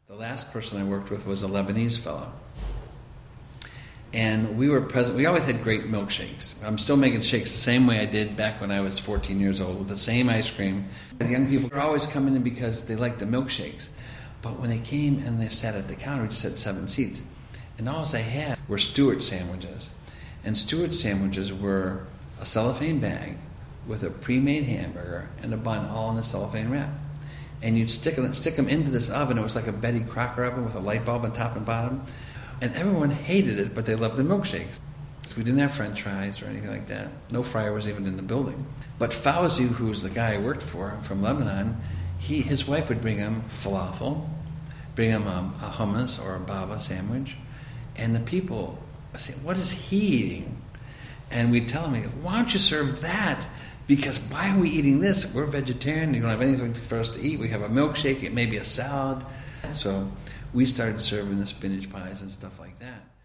The last person I worked with was a Lebanese fellow. And we were present. We always had great milkshakes. I'm still making shakes the same way I did back when I was 14 years old with the same ice cream. The young people were always coming in because they liked the milkshakes. But when they came and they sat at the counter, we just had 7 seats. And all they had were Stewart sandwiches. And Stewart sandwiches were a cellophane bag with a pre-made hamburger and a bun all in a cellophane wrap. And you'd stick them into this oven. It was like a Betty Crocker oven with a light bulb on top and bottom. And everyone hated it, but they loved the milkshakes. So we didn't have French fries or anything like that. No fryer was even in the building. But Fauzi, who was the guy I worked for from Lebanon, his wife would bring him falafel, bring him a hummus or a baba sandwich, and the people would say, "What is he eating?" And we'd tell him, "Why don't you serve that? Because why are we eating this? We're vegetarian. You don't have anything for us to eat. We have a milkshake. It may be a salad." So we started serving the spinach pies and stuff like that.